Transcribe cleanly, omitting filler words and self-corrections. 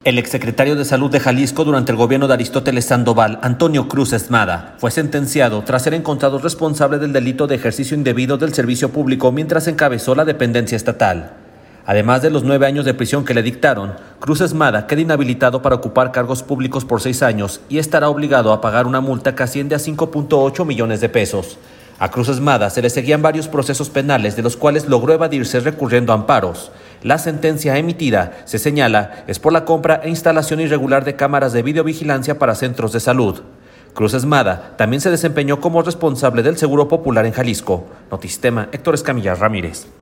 El exsecretario de Salud de Jalisco durante el gobierno de Aristóteles Sandoval, Antonio Cruz Esmada, fue sentenciado tras ser encontrado responsable del delito de ejercicio indebido del servicio público mientras encabezó la dependencia estatal. Además de los 9 años de prisión que le dictaron, Cruz Esmada queda inhabilitado para ocupar cargos públicos por 6 años y estará obligado a pagar una multa que asciende a 5.8 millones de pesos. A Cruz Esmada se le seguían varios procesos penales de los cuales logró evadirse recurriendo a amparos. La sentencia emitida, se señala, es por la compra e instalación irregular de cámaras de videovigilancia para centros de salud. Cruz Esmada también se desempeñó como responsable del Seguro Popular en Jalisco. Notistema, Héctor Escamilla Ramírez.